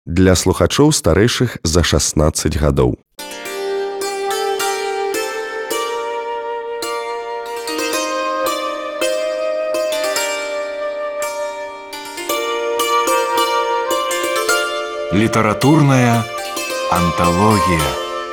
Для слухачоў старэйшых за 16 гадоў. Літаратурная анталогія.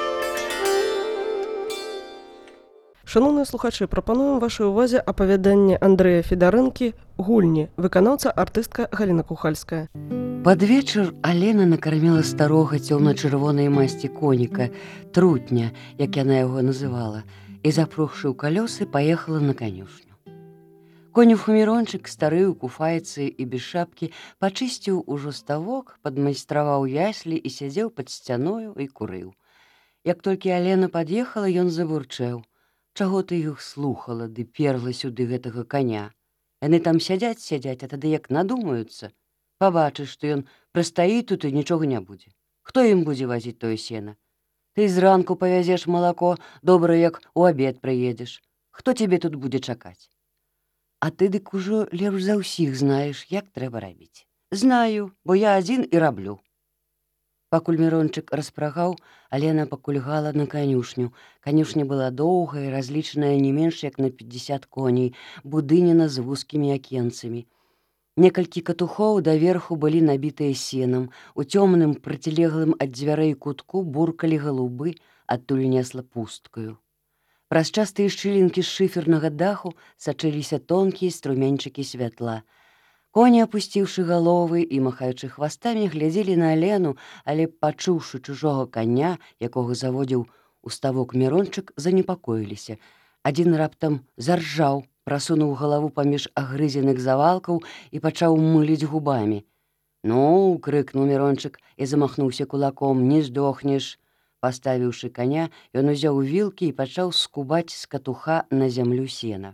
Шановныя слухачы, прапануем вашай увазе апавяданне Андрэя Федарэнкі «Гульні», выканаўца артыстка Галіна Кухальская. Пад вечар Алена накарміла старога цёмна-чырвонай масці коніка, трутня, як яна яго называла, і, запрухшы ў калёсы, паехала на канюшню. Конюх Мірончык, стары ў куфайцы і без шапкі, пачысціў ужо ставок, падмайстраваў яслі і сядзеў пад сцяною і курыў. Як толькі Алена пад'ехала, ён забурчэў: «Чаго ты іх слухала, ды перла сюды гэтага коня? Яны там сядзяць, а тады як надумаюцца. Пабачыш, што ён прастаіць тут і нічога не будзе. Хто ім будзе вазіць тое сена? Ты зранку павязеш малако, добра, як у абед прыедзеш. Хто цябе тут будзе чакаць? А ты дык ужо лепш за ўсіх знаеш, як трэба рабіць». «Знаю, бо я адзін і раблю». Пакуль Мірончык распрагаў, Алена пакульгала на канюшню. Канюшня была доўгая, разлічаная не менш як на 50 коней, будыніна з вузкімі акенцамі. Некалькі катухоў даверху былі набітыя сенам. У цёмным, процілеглым ад дзвярэй кутку буркалі галубы, адтуль несла пусткаю. Праз частыя шчылінкі з шыфернага даху сачыліся тонкія струменьчыкі святла. Коні, апусціўшы галовы і махаючы хвастамі, глядзелі на Алену, але, пачуўшы чужога коня, якога заводзіў у ставок Мірончык, занепакоіліся. Адзін раптам заржаў, прасунуў галаву паміж агрызеных завалкаў і пачаў мыліць губамі. «Ну!» — крыкнуў Мірончык і замахнуўся кулаком. «Не здохнеш!» Паставіўшы коня, ён узяў вілкі і пачаў скубаць з катуха на зямлю сена.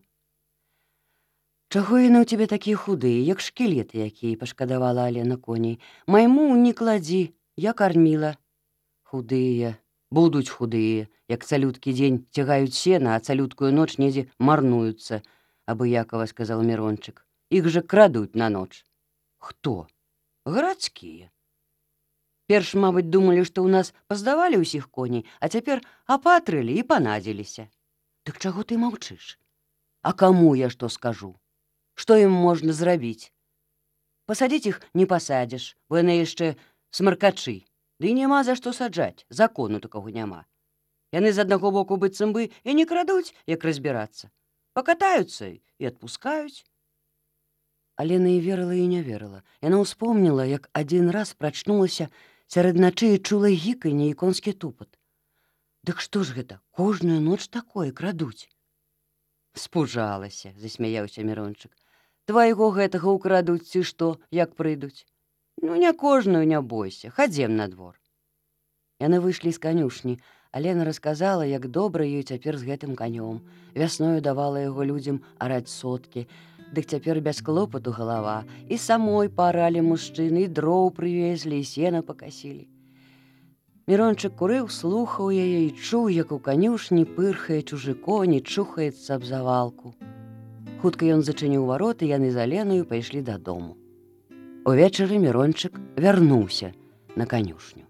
«Чаго яны ў цябе такія худыя, як шкілеты якія?» — пашкадавала Алена коней. «Майму не кладзі, я карміла». «Худыя, будуць худыя, як цалюткі дзень цягаюць сена, а цалюткую ноч недзе марнуюцца», — абыякава сказал Мірончык. «Іх жа крадуць на ноч». «Хто?» «Гарадскія. Перш, мабыць, думалі, што ў нас паздавалі ўсіх коней, а цяпер апатрылі і панадзіліся». «Дык чаго ты маўчыш? А каму я што скажу? Што ім можна зрабіць? Пасадзіць іх не пасадзіш, бо яны яшчэ смаркачы. Ды і няма за што саджаць, закону такога няма. Яны з аднаго боку быццам бы і не крадуць, як разбірацца. Пакатаюцца і адпускаюць». Алена і верыла, і не верыла. Яна ўспомніла, як адзін раз прачнулася сярод начы і чула гіканне і конскі тупат. «Дык што ж гэта, кожную ноч такое крадуць?» «Спужалася», — засмяяўся Мірончык. «Твайго гэтага ўкрадуць ці што, як прыйдуць? Ну, не кожную, не бойся, хадзем на двор». Яны выйшлі з канюшні. Алена расказала, як добра ёй цяпер з гэтым канём. Вясною давала яго людзям араць соткі. Дык цяпер без клопату галава. І самой паралі мужчыны, і дроў прывезлі, і сена пакасілі. Мірончык курыў, слухаў яе і чуў, як у канюшні пырхае чужы конь і чухаецца аб завалку. Хутка ён зачыніў вароты, яны з Аленаю пайшлі дадому. Увечары Мірончык вярнуўся на канюшню.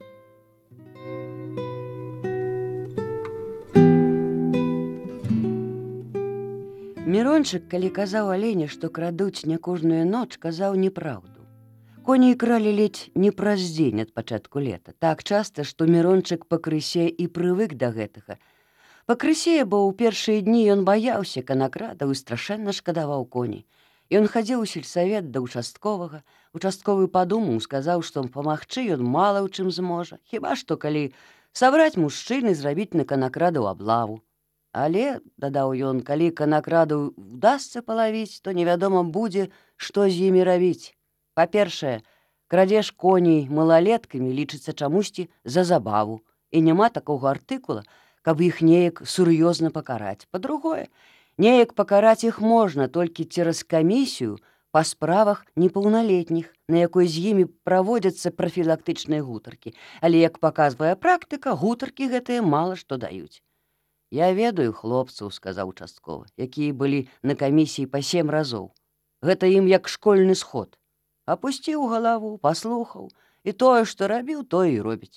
Мірончык, калі казаў Алене, што крадуць не кожную ноч, казаў неправду. Коні кралі ледзь не праз дзень ад пачатку лета. Так часта, што Мірончык пакрысе і прывык да гэтага. Пакрысе, бо ў першыя дні ён баяўся канакрадаў і страшэнна шкадаваў коней. Ён хадзіў у сельсавет да участковага. Участковы падумаў, сказаў, што памагчы ён мала ў чым зможа. Хіба што калі сабраць мужчын і зрабіць на канакрадаў аблаву. Але, дадаў ён, калі канакрадаў удасца палавіць, то невядома будзе, што з імі рабіць. Па-першае, крадзеж коней малалеткамі лічыцца чамусьці за забаву, і няма такога артыкула, каб іх неяк сур'ёзна пакараць. Па-другое, неяк пакараць іх можна толькі цераз камісію па справах непаўналетніх, на якой з імі праводзяцца прафілактычныя гутаркі. Але, як паказвае практыка, гутаркі гэтыя мала што даюць. «Я ведаю хлопцаў», — сказаў участковы, якія былі на камісіі па 7 разоў. «Гэта ім як школьны сход. Апусціў галаву, паслухаў і тое, што рабіў, тое і робіць.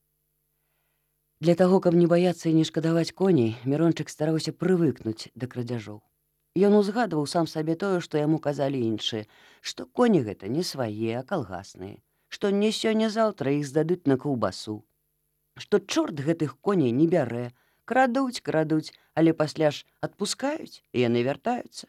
Для таго, каб не баяцца і не шкадаваць коней, Мірончык стараўся прывыкнуць да крадзяжоў. Ён узгадваў сам сабе тое, што яму казалі іншыя, што коні гэта не свае, а калгасныя, што не сёння-заўтра іх здадуць на каўбасу, што чорт гэтых коней не бярэ, крадуць, але пасля ж адпускаюць, і яны вяртаюцца.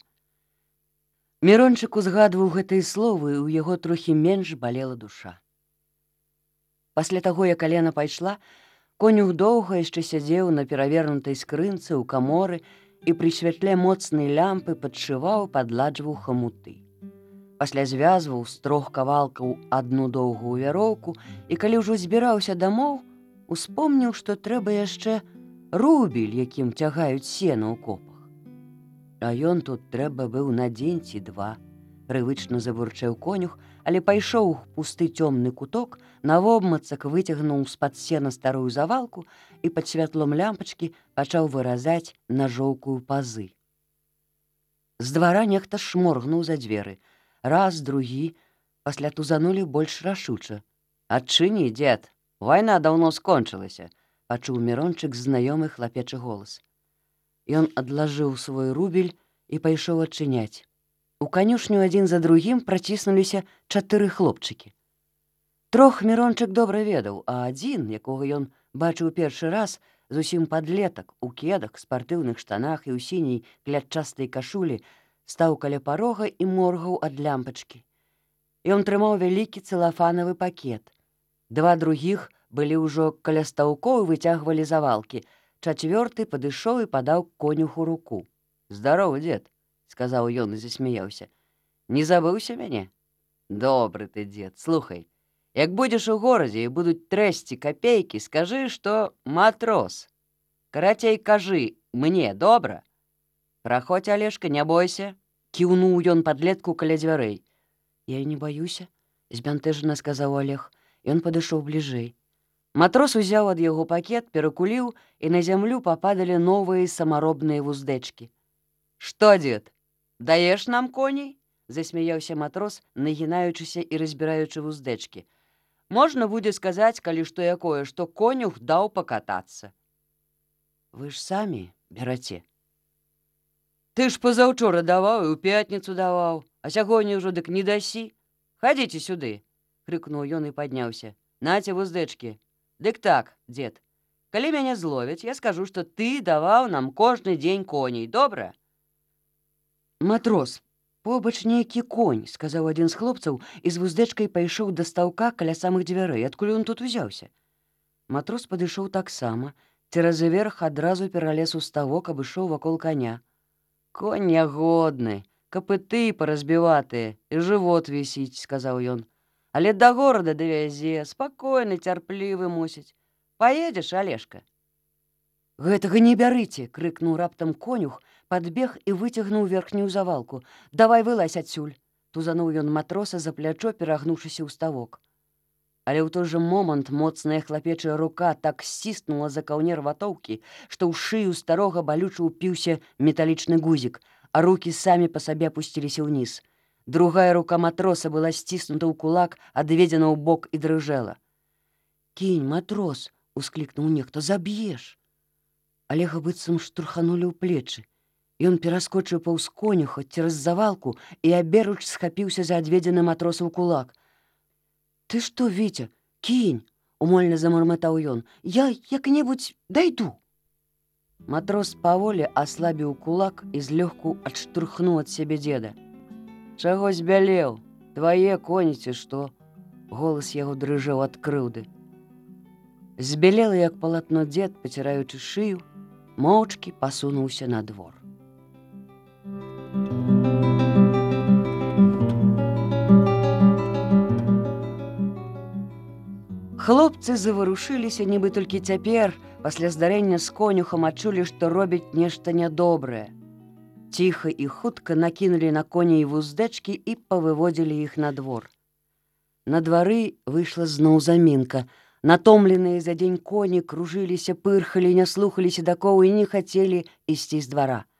Мірончык узгадваў гэтыя словы, і ў яго трохі менш балела душа. Пасля таго, як Алена пайшла, конюх доўга яшчэ сядзеў на перавернутай скрынцы ў каморы і пры святле моцнай лямпы падшываў, падладжваў хамуты. Пасля звязваў з 3 кавалкаў адну доўгую вяроўку і калі ўжо збіраўся дамоў, успомніў, што трэба яшчэ рубель, якім цягаюць сена ў копах. А ён тут трэба быў на дзень ці 2. Прывычна забурчэў конюх, але пайшоў у пусты цёмны куток, навобмацак выцягнуў з-пад сена старую завалку і пад святлом лямпачкі пачаў выразаць нажоўкую пазы. З двара нехта шморгнуў за дзверы. Раз, другі, пасля тузанулі больш рашуча. «Адчыні, дзед, вайна даўно скончылася», — пачуў Мірончык знаёмы хлапечы голас. Ён адлажыў свой рубель і пайшоў адчыняць. У канюшню адзін за другім праціснуліся 4 хлопчыкі. 3 Мірончык добра ведаў, а адзін, якога ён бачыў першы раз, зусім падлетак, у кедах, спартыўных штанах і ў сіняй клятчастай кашулі, стаў каля парога і моргаў ад лямпачкі. Ён трымаў вялікі цэлафанавы пакет. 2 другіх былі ўжо каля стаўкоў і выцягвалі завалкі. 4 падышоў і падаў конюху руку. «Здаровы, дзед», — сказаў ён і засмяяўся. «Не забыўся мяне? Добры ты, дзед, слухай, як будзеш у горадзе і будуць трэсці капейкі, скажы, што матрос. Карацей, кажы мне, добра? Праходзь, Алешка, не бойся», — кіўнуў ён падлетку каля дзвярэй. «Я не баюся», — збянтэжана сказаў Олег. Ён падышоў бліжэй. Матрос узяў ад яго пакет, перакуліў, і на зямлю пападалі новыя самаробныя вуздэчкі. «Што, дзед, даеш нам коней?» — засмяяўся матрос, нагінаючыся і разбіраючы вуздэчкі. «Можна будзе сказаць, калі што якое, што конюх даў пакатацца». «Вы ж самі бераце». «Ты ж пазаўчора даваў і ў пятніцу даваў, а сягоння ўжо дык не дасі. Хадзіце сюды», — крыкнуў ён і падняўся. «Наце вуздэчкі. Дык так, дзед, калі мяне зловяць, я скажу, што ты даваў нам кожны дзень коней, добра?» «Матрос, побач нейкі конь», — сказаў адзін з хлопцаў і з вуздэчкай пайшоў да стаўка каля самых дзвярэй. Адкуль ён тут узяўся? Матрос падышоў таксама, цераз верх адразу пералез у ставок, абышоў вакол каня. «Конь нягодны, капыты паразбіватыя, і жывот вісіць», — сказаў ён. «Але да горада давязе, спакойны, цярплівы мусіць. Паедзеш, Алешка?» «Гэтага не бярыце!» — крыкнуў раптам конюх, падбег і выцягнуў верхнюю завалку. «Давай вылазь адсюль!» — тузануў ён матроса за плячо, перагнуўшыся ў ставок. Але ў той жа момант моцная хлапечая рука так сціснула за каўнер ватоўкі, што ў шыю старога балюча ўпіўся металічны гузік, а рукі самі па сабе апусціліся ўніз. Другая рука матроса была сціснута ў кулак, адведзена ў бок і дрыжэла. «Кінь, матрос!» — усклікнуў нехта. «Заб'еш!» Алега быццам штурханулі ў плечы. Ён пераскочыў паўз конюха цераз завалку і аберуч схапіўся за адведзены матросаў кулак. «Ты што, Віця, кінь!» — умольна замарматаў ён. «Я як-небудзь дайду!» Матрос паволі аслабіў кулак і злёгку адштурхнуў ад сябе дзеда. «Чаго збялеў? Твае коні ці што?» Голас яго дрыжэў ад крыўды. Збялелы, як палатно дзед, паціраючы шыю, моўчкі пасунуўся на двор. Хлопцы заварушыліся, нібы толькі цяпер, пасля здарэння з конюхам адчулі, што робяць нешта нядобрае. Ціха і хутка накінулі на коней вуздэчкі і павыводзілі іх на двор. На двары выйшла зноў замінка. Натомленыя за дзень коні кружыліся, пырхалі, не слухаліся дакоў і не хацелі ісці з двара.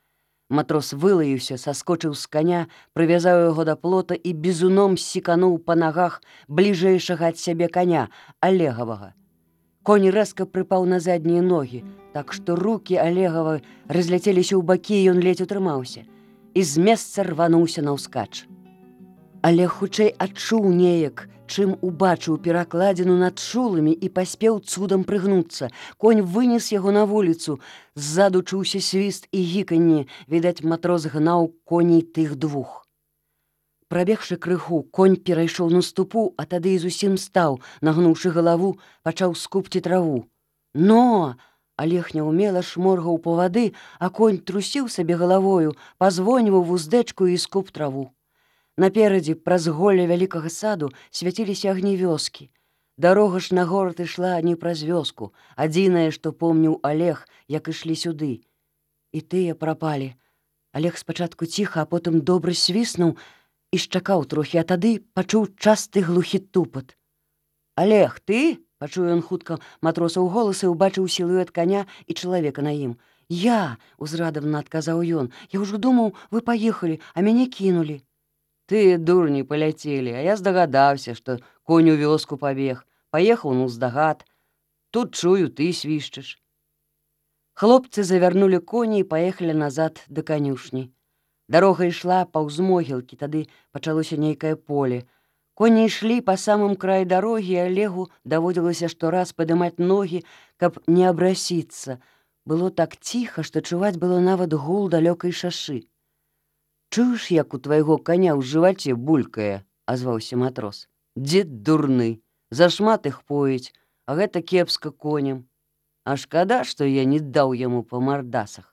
Матрос вылаяўся, саскочыў з каня, прывязаў яго да плота і бізуном секануў па нагах бліжэйшага ад сябе каня, Алегавага. Конь рэзка прыпаў на заднія ногі, так што рукі Алегава разляцеліся ў бакі, і ён ледзь утрымаўся, і з месца рвануўся наўскач. Алег хутчэй адчуў неяк, чым убачыў перакладзіну над чуламі і паспеў цудам прыгнуцца. Конь вынес яго на вуліцу. Ззаду чуўся свіст і гіканне. Відаць, матрос гнаў коней тых двух. Прабегшы крыху, конь перайшоў на ступу, а тады і зусім стаў, нагнуўшы галаву, пачаў скубці траву. Но! Алег няўмела шморгаў па вады, а конь трусіў сабе галавою, пазвоньваў вуздэчку і скуб траву. Наперадзе, праз голле вялікага саду, свяціліся агні вёскі. Дарога ж на горад ішла не праз вёску. Адзінае, што помніў Алег, як ішлі сюды. І тыя прапалі. Алег спачатку ціха, а потым добра свіснуў і шчакаў трохі, а тады пачуў часты глухі тупат. «Алег, ты?» — пачуў ён хутка матросаў голас і ўбачыў сілуэт каня і чалавека на ім. «Я!» — узрадавана адказаў ён. «Я ўжо думаў, вы паехалі, а мяне кінулі». «Ты, дурні, паляцелі, а я здагадаўся, што конь у вёску пабег. Паехаў наўздагад. Тут чую, ты свішчаш». Хлопцы завярнулі коні і паехалі назад да канюшні. Дарога ішла паўз могілкі, тады пачалося нейкае поле. Коні ішлі па самым краі дарогі, і Алегу даводзілася штораз падымаць ногі, каб не абрасіцца. Было так ціха, што чуваць было нават гул далёкай шашы. «Чуеш, як у твайго каня ў жываце булькае?» — азваўся матрос. «Дзед дурны, зашмат іх поіць, а гэта кепска коням. А шкада, што я не даў яму па мардасах».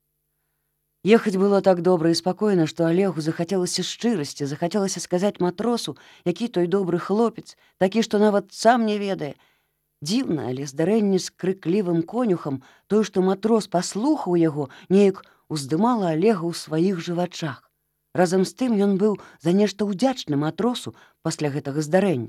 Ехаць было так добра і спакойна, што Алегу захацелася шчырасці, захацелася сказаць матросу, які той добры хлопец, такі, што нават сам не ведае. Дзіўна, але здарэнне з крыклівым конюхам, тое, што матрос паслухаў яго, неяк уздымала Алега ў сваіх жывачах. Разам з тым ён быў за нешта ўдзячны матросу пасля гэтага здарэння.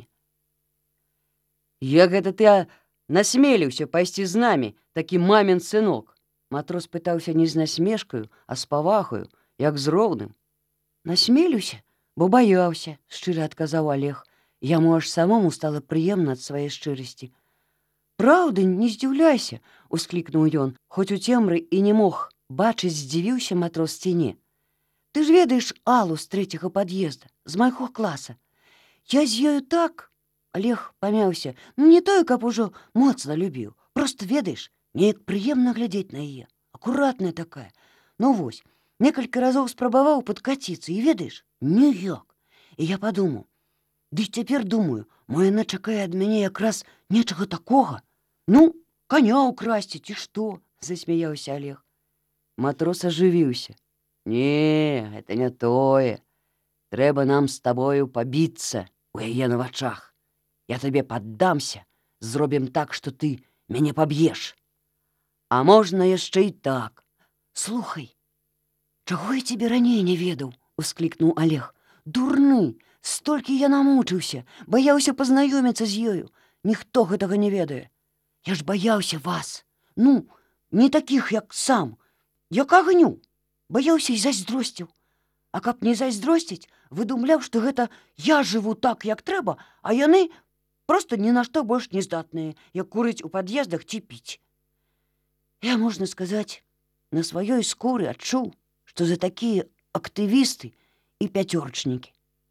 «Як гэта ты насмеліўся пайсці з намі, такі мамін сынок?» Матрос пытаўся не з насмешкаю, а з павагаю, як з роўным. «Насмелюся, бо баяўся», — шчыра адказаў Алег. Яму аж самому стала прыемна ад сваёй шчырасці. «Праўда, не здзіўляйся», — усклікнуў ён, хоць у цемры і не мог бачыць, здзівіўся матрос ці не. «Ты ж ведаеш Аллу з 3-го пад'езда, з майго класа. Я з ёю так...» Алег памяўся. «Не тое, каб ужо моцна любіў. Проста, ведаеш, неяк прыемна глядзець на яе. Акуратная такая. Ну вось, некалькі разоў спрабаваў падкаціцца, і ведаеш, ніяк. І я падумаў, ды цяпер думаю, мо яна чакае ад мяне якраз нечага такога. Ну, каня ўкрасці, ці што?» — засмяяўся Алег. Матрос ажывіўся. «Не, гэта не тое. Трэба нам з табою пабіцца у яе на вачах. Я табе паддамся, зробім так, што ты мяне паб'еш. А можна яшчэ і так. Слухай, чаго я цябе раней не ведаў?» — усклікнуў Алег. «Дурны, столькі я намучыўся, баяўся пазнаёміцца з ёю. Ніхто гэтага не ведае. Я ж баяўся вас. Ну, не такіх, як сам. Як агню. Баяўся і зайздросціў. А каб не зайздросціць, выдумляў, што гэта я жыву так, як трэба, а яны проста ні на што больш не здатныя, як курыць у пад'ездах ці піць. Я, можна сказаць, на сваёй скуры адчуў, што за такія актывісты і пяцёрчнікі.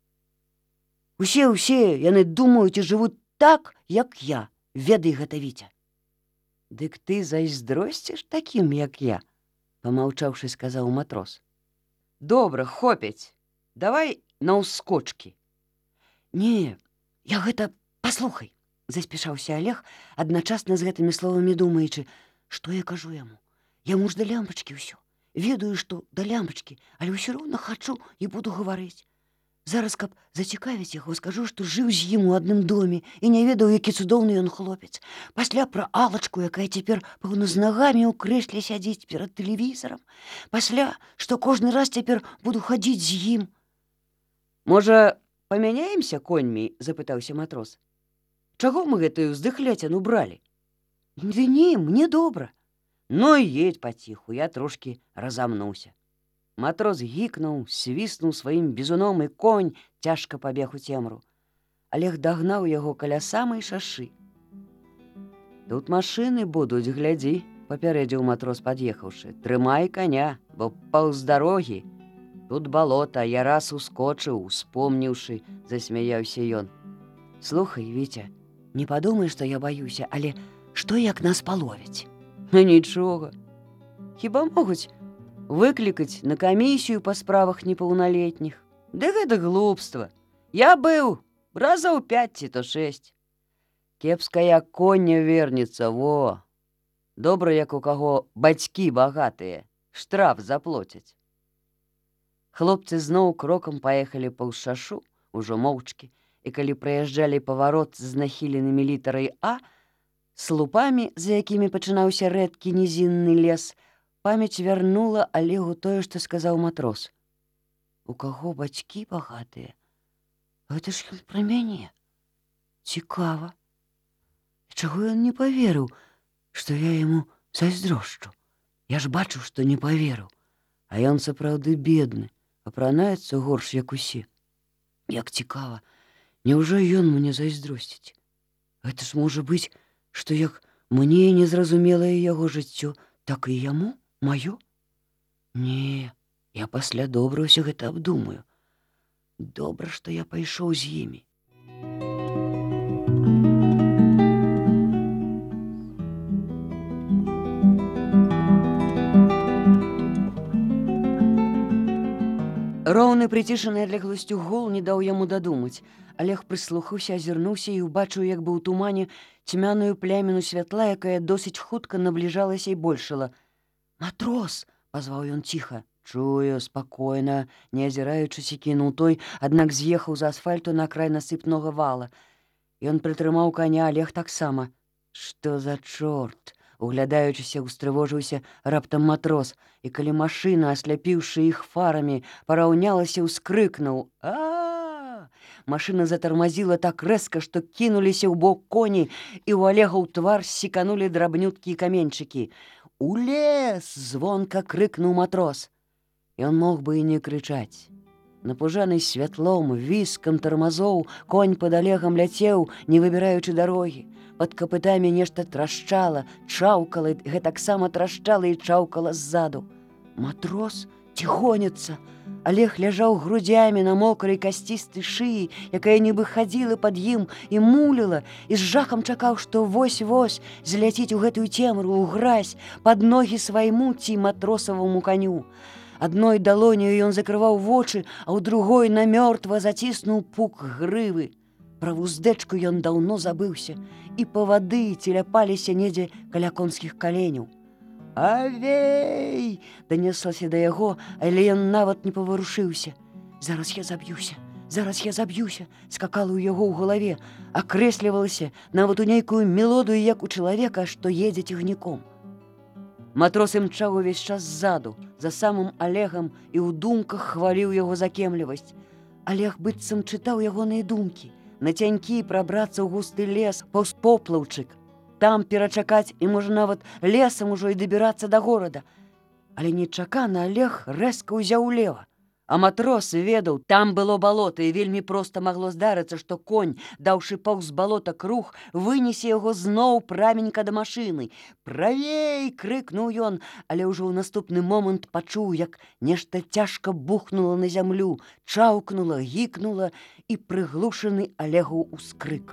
Усе яны думаюць і жывуць так, як я, ведай гэта, Віця». «Дык ты зайздросціш такім, як я?» — памаўчаўшы, сказаў матрос. «Добра, хопяць. Давай наўскочкі». «Не, я гэта... Паслухай», — заспешаўся Алег, адначасна з гэтымі словамі думаючы, што я кажу яму. Яму ж да лямпачкі ўсё. Ведаю, што да лямпачкі, але ўсё роўна хачу і буду гаварыць. Зараз, каб зацікавіць яго, скажу, што жыў з ім у адным доме і не ведаў, які цудоўны ён хлопец. Пасля пра Алачку, якая цяпер, пэўна, з нагамі ў крэсле сядзіць перад тэлевізарам. Пасля, што кожны раз цяпер буду хадзіць з ім». «Можа, памяняемся коньмі?» — запытаўся матрос. «Чаго мы гэтую здыхляціну бралі?» «Ды не, мне добра». «Ну і едь паціху, я трошкі разамнуўся». Матрос гікнуў, свіснуў сваім бізуном, і конь цяжка пабег у цемру. Алег дагнаў яго каля самай шашы. «Тут машыны будуць, глядзі», — папярэдзіў матрос, пад'ехаўшы. «Трымай коня, бо паўз дарогі. Тут балота, я раз ускочыў, успомніўшы», — засмяяўся ён. «Слухай, Віця, не падумай, што я баюся, але што як нас паловяць?» «Ну нічога. Хіба могуць выклікаць на камісію па справах непаўналетніх? Ды гэта глупства. Я быў разоў 5 ці то 6. Кепска як конь не вернецца, во. Добра, як у каго бацькі багатыя, штраф заплоцяць». Хлопцы зноў крокам паехалі паўз шашу, ужо моўчкі, і калі праязджалі паварот з нахіленымі літарай «А», слупамі, за якімі пачынаўся рэдкі нізінны лес, памяць вярнула Алегу тое, што сказаў матрос. «У каго бацькі багатыя? Гэта ж ён пра мяне. Цікава. Чаго ён не паверыў, што я яму зайздрошчу? Я ж бачу, што не паверыў. А ён сапраўды бедны, апранаецца горш, як усе. Як цікава, няўжо ён мне зайздросціць? Гэта ж можа быць, што як мне незразумелае яго жыццё, так і яму маё? Не, я пасля добра ўсё гэта абдумаю. Добра, што я пайшоў з імі». Роўны прыцішаны адлегласцю гул не даў яму дадумаць. Алег прыслухаўся, азірнуўся і ўбачыў, як бы ў тумане, цьмяную пляміну святла, якая досыць хутка набліжалася і большала. «Матрос!» — пазваў ён ціха. «Чую, спакойна», — не азіраючыся, кінуў той, аднак з'ехаў з асфальту на край насыпнога вала. Ён прытрымаў каня, Алег таксама. «Што за чорт?» — углядаючыся, устрывожыўся раптам матрос, і калі машына, асляпіўшы іх фарамі, параўнялася, ускрыкнуў «А-а-а!». Машына затармазіла так рэзка, што кінуліся ў бок коні, і ў Алега ў твар ссеканулі драбнюткія каменьчыкі. «У лес!» — звонка крыкнуў матрос. Ён мог бы і не крычаць. Напужаны святлом, віскам тармазоў, конь пад Алегам ляцеў, не выбіраючы дарогі. Пад капытамі нешта трашчала, чаўкала, гэтаксама трашчала і чаўкала ззаду. Матрос ці гоняцца? Алег ляжаў грудзямі на мокрай касцістай шыі, якая нібы хадзіла пад ім і муліла, і з жахам чакаў, што вось-вось зляціць у гэтую цемру, у гразь, пад ногі свайму ці матросаваму каню. Адной далоняю ён закрываў вочы, а ў другой намёртва заціснуў пук грывы. Пра вуздэчку ён даўно забыўся, і павады целяпаліся недзе каля конскіх каленяў. «Авей!» — данеслася да яго, але ён нават не паварушыўся. «Зараз я заб'юся», скакала ў яго ў галаве, акрэслівалася нават у нейкую мелодыю, як у чалавека, што едзе цягніком. Матрос імчаў увесь час ззаду, за самым Алегам, і ў думках хваліў яго за кемлівасць. Алег быццам чытаў ягоныя думкі. Нацянькі прабрацца ў густы лес, паўз поплаўчык. Там перачакаць і, можа, нават лесам ужо і дабірацца да горада. Але нечакана Алег рэзка ўзяў улева. А матрос ведаў, там было балота, і вельмі проста магло здарыцца, што конь, даўшы паўз балота круг, вынесе яго зноў праменька да машыны. «Правей!» — крыкнуў ён, але ўжо ў наступны момант пачуў, як нешта цяжка бухнула на зямлю, чаўкнула, гікнула, і прыглушаны Алегаў ускрык.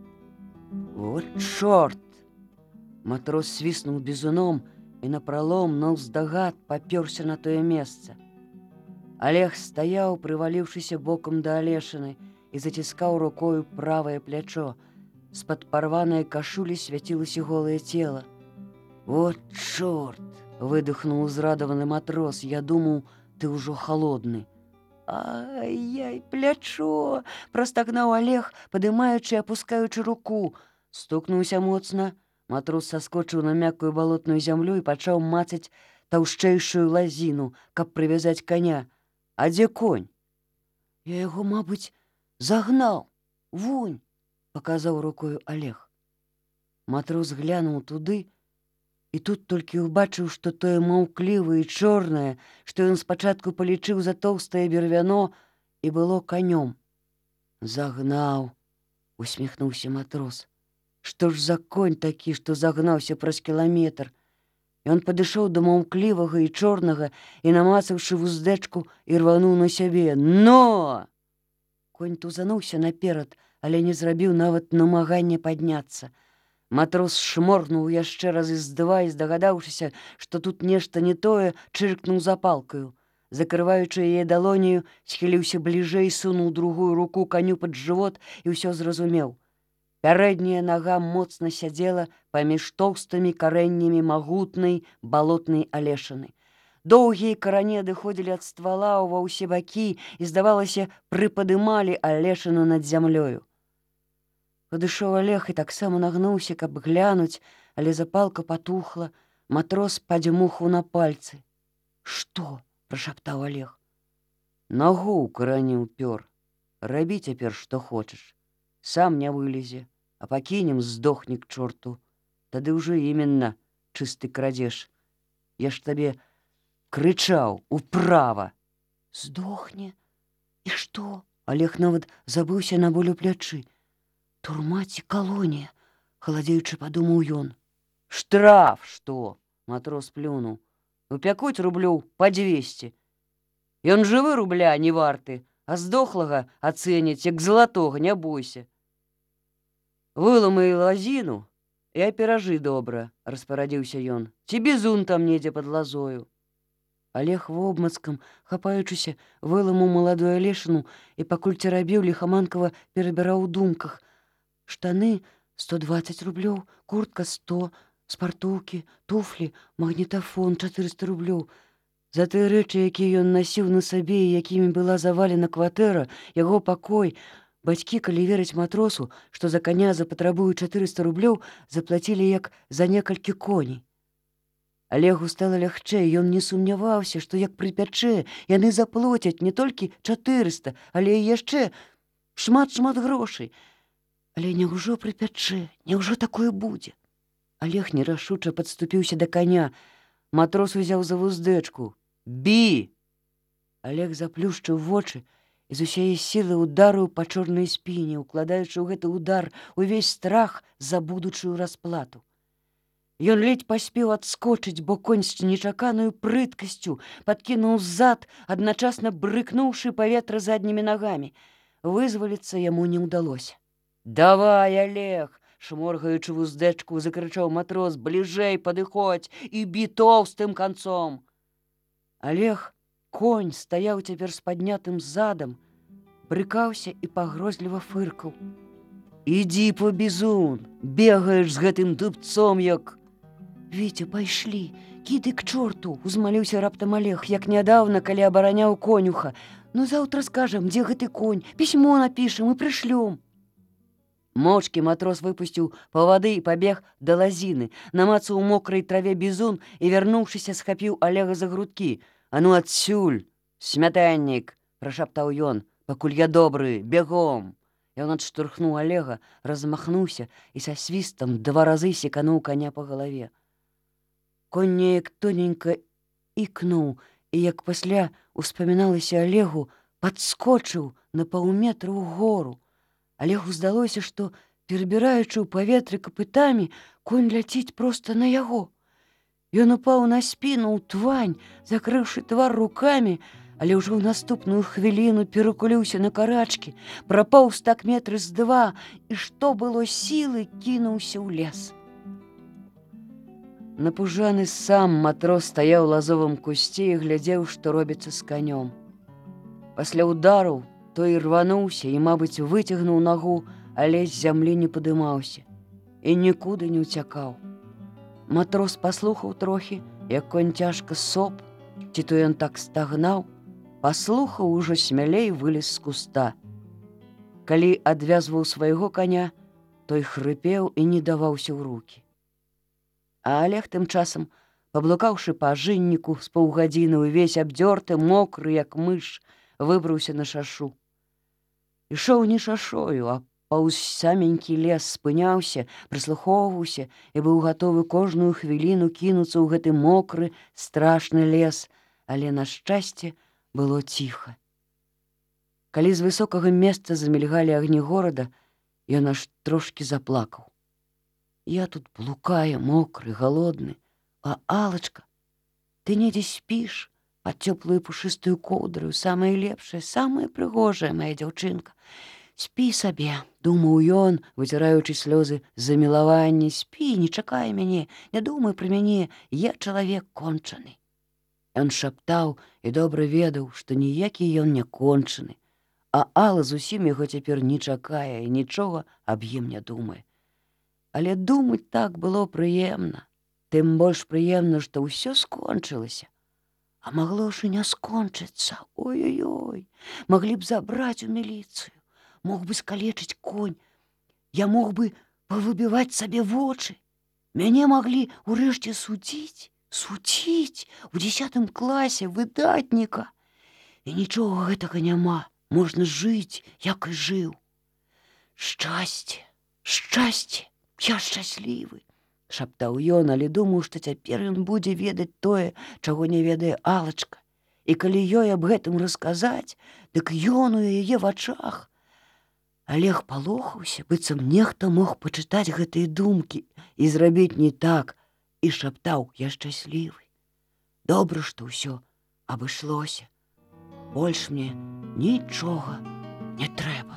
«Вот чорт!» Матрос свіснуў бізуном і напралом наўздагад папёрся на тое месца. Алег стаяў, прываліўшыся бокам да Алешыны, і заціскаў рукою правае плячо. З-пад парванай кашулі свяцілася голае цела. «Вот чорт!» — выдыхнуў узрадаваны матрос. «Я думаў, ты ўжо халодны». «Ай-яй, плячо!» — прастагнаў Алег, падымаючы і апускаючы руку. Стукнуўся моцна. Матрос саскочыў на мяккую балотную зямлю і пачаў мацаць таўшчэйшую лазіну, каб прывязаць коня. «А дзе конь?» «Я яго, мабыць, загнаў. Вунь!» — паказаў рукою Алег. Матрос глянуў туды І тут толькі ўбачыў, што тое маўклівае і чорнае, што ён спачатку палічыў за тоўстае бервяно, і было канём. «Загнаў!» — усміхнуўся матрос. «Што ж за конь такі, што загнаўся праз кіламетр?» Ён падышоў да маўклівага і чорнага і, намацаўшы вуздэчку, і рвануў на сябе. «Но!» Конь тузануўся наперад, але не зрабіў нават намагання падняцца. Матрос шморгнуў яшчэ разы з два і, здагадаўшыся, што тут нешта не тое, чыркнуў запалкаю. Закрываючы яе далонію, схіліўся бліжэй, сунуў другую руку каню пад жывот і ўсё зразумеў. Пярэдняя нага моцна сядзела паміж тоўстымі карэннямі магутнай балотнай алешаны. Доўгія карані адыходзілі ад ствала ва ўсе бакі і, здавалася, прыпадымалі алешану над зямлёю. Падышоў Олег і таксама нагнуўся, каб глянуць, але запалка патухла, матрос падзьмухаў на пальцы. «Што?» — прашаптаў Олег. «Нагу ў карані ўпёр. Рабі цяпер, што хочаш. Сам не вылезе, а пакінем, здохне к чорту. Тады ўжо іменна чысты крадзеж. Я ж табе крычаў управа». «Здохне? І што?» Олег нават забыўся на боль у плячы. «Турма ці калонія?» — халадзеючы падумаў ён. «Штраф, што?» — матрос плюнуў. «Упякуць рублёў па 200. Ён жывы рубля не варты, а здохлага ацэняць, як залатога, не бойся. Выламай лазіну і аперажы добра», — распарадзіўся ён. «Ці бізун там недзе пад лазою». Олег вобмацкам, хапаючыся, выламаў маладую алешану і, пакуль церабіў, ліхаманкава перабіраў у думках. Штаны 120 рублёў, куртка 100, спартоўкі, туфлі, магнітафон 400 рублёў. За тыя рэчы, якія ён насіў на сабе і якімі была завалена кватэра, яго пакой, бацькі, калі верыць матросу, што за каня запатрабуюць 400 рублёў, заплацілі як за некалькі коней. Олегу стала лягчэй, ён не сумняваўся, што як прыпячэ, яны заплоцяць не толькі 400, але і яшчэ шмат-шмат грошай. Але няўжо прыпячэ, няўжо такое будзе? Олег нерашуча падступіўся да каня. Матрос узяў за вуздэчку. «Бі!» Олег заплюшчыў вочы і з усяе сілы ударыў па чорнай спіне, укладаючы ў гэты удар увесь страх за будучую расплату. Ён ледзь паспеў адскочыць, бо конь з нечаканаю прыткасцю падкінуў зад, адначасна брыкнуўшы паветра заднімі нагамі. Вызваліцца яму не ўдалося. «Давай, Олег!» — шморгаючы вуздэчку, закрычаў матрос. «Бліжэй падыходзь і бі тоўстым канцом!» Олег, конь, стаяў цяпер з паднятым задам, брыкаўся і пагрозліва фыркаў. «Ідзі по бізун, бегаеш з гэтым дубцом, як...» «Вітя, пайшлі, кідай к чорту!» — узмаліўся раптам Олег, як нядаўна, калі абараняў конюха. «Ну, заўтра скажам, дзе гэты конь, пісьмо напішам і прышлём». Моўчкі матрос выпусціў павады і пабег да лазіны, намацаў у мокрай траве бізун і, вярнуўшыся, схапіў Олега за грудкі. «А ну адсюль, смятаннік!» — прашаптаў ён. «Пакуль я добры, бегом!» Ён адштурхнуў Олега, размахнуўся і са свістам 2 разы секануў каня па галаве. Конь неяк тоненька ікнуў і, як пасля успаміналася Олегу, падскочыў на паўметра ўгору. Олегу здалося, што, перабіраючы ў паветры капытамі, конь ляціць проста на яго. Ён упаў на спіну ў твань, закрыўшы твар рукамі, але ўжо ў наступную хвіліну перакуліўся на карачкі, прапоўз так метры з 2 і, што было сілы, кінуўся ў лес. Напужаны сам матрос стаяў у лазовым кусце і глядзеў, што робіцца з канём. Пасля удару той рвануўся і, мабыць, выцягнуў нагу, але з зямлі не падымаўся і нікуды не ўцякаў. Матрос паслухаў трохі, як конь цяжка соп, ці то ён так стагнаў, паслухаў, ужо смялей вылез з куста. Калі адвязваў свайго каня, той хрыпеў і не даваўся ў рукі. А Олег тым часам, паблукаўшы па ажынніку з паўгадзіны, увесь абдзёрты, мокры, як мыш, выбраўся на шашу. Ішоў не шашою, а паўз саменькі лес спыняўся, прыслухоўваўся і быў гатовы кожную хвіліну кінуцца ў гэты мокры, страшны лес, але, на шчасце, было ціха. Калі з высокага месца замільгалі агні горада, ён аж трошкі заплакаў. Я тут блукаю, мокры, галодны, а Алачка, ты недзе спіш пад цёплую пушыстую коўдраю, самая лепшая, самая прыгожая моя дзяўчынка. Спі сабе, думаў ён, выціраючы слёзы замілавання. Спі, не чакай мяне, не думай пра мяне, я чалавек кончаны. Ён шаптаў і добра ведаў, што ніякі ён не кончаны, а Алла зусім яго цяпер не чакае і нічога аб ім не думае. Але думаць так было прыемна, тым больш прыемна, што ўсё скончылася. А магло ж і не скончыцца. Ой-ой-ой, маглі б забраць у міліцыю. Мог бы скалечыць конь, я мог бы павыбіваць сабе вочы. Мяне маглі ўрэшце судзіць у 10 класе выдатніка. І нічога гэтага няма, можна жыць, як і жыў. Шчасце, шчасце, я шчаслівы, шаптаў ён, але думаў, што цяпер ён будзе ведаць тое, чаго не ведае Алачка. І калі ёй аб гэтым расказаць, дык ён у яе вачах. Алег палохаўся, быццам нехта мог пачытаць гэтыя думкі і зрабіць не так, і шаптаў: я шчаслівы. Добра, што ўсё абышлося. Больш мне нічога не трэба.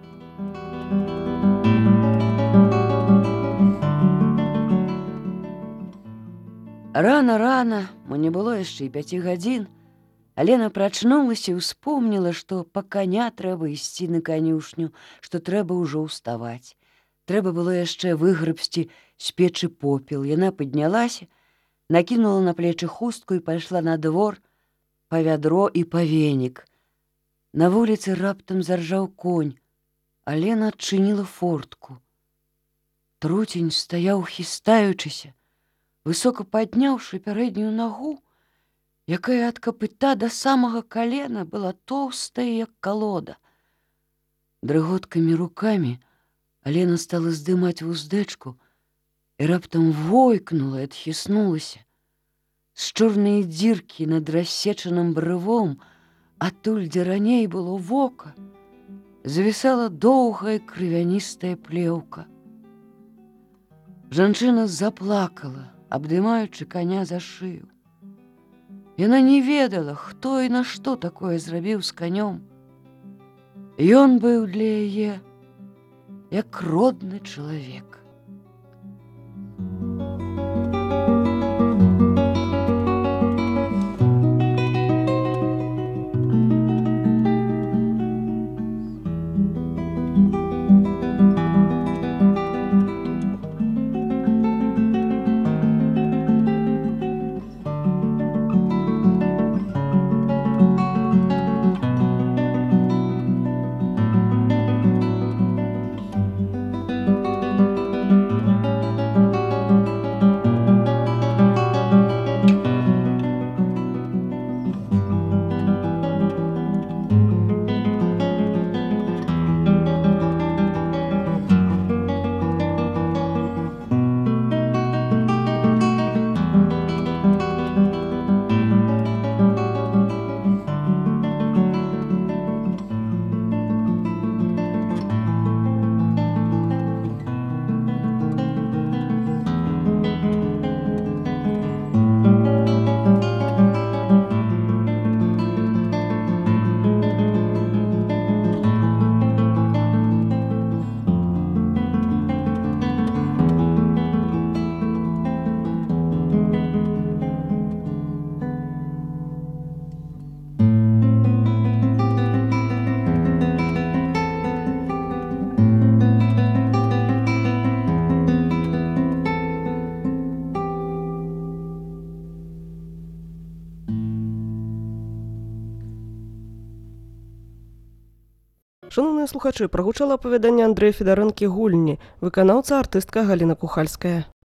Рана-рана, мо не было яшчэ і 5 гадзін, Алена прачнулася і ўспомніла, што па каня трэба ісці на канюшню, што трэба ўжо ўставаць. Трэба было яшчэ выграбсці з печы попел. Яна паднялася, накінула на плечы хустку і пайшла на двор па вядро і па венік. На вуліцы раптам заржаў конь. Алена адчыніла фортку. Труцень стаяў, хістаючыся, высока падняўшы пярэднюю нагу, якая ад капыта да самага калена была тоўстая, як калода. Дрыготкамі рукамі Алена стала здымаць вуздэчку і раптам войкнула і адхіснулася. З чорнай дзіркі над рассечаным брывом, атуль, дзе раней было вока, завісала доўгая крывяністая плеўка. Жанчына заплакала, абдымаючы каня за шыю. Яна не ведала, хто і на што такое зрабіў з канём. Ён быў для яе як родны чалавек. Шановныя слухачы, прагучала апавяданне Андрэя Федарэнкі «Гульні», выканаўца артыстка Галіна Кухальская.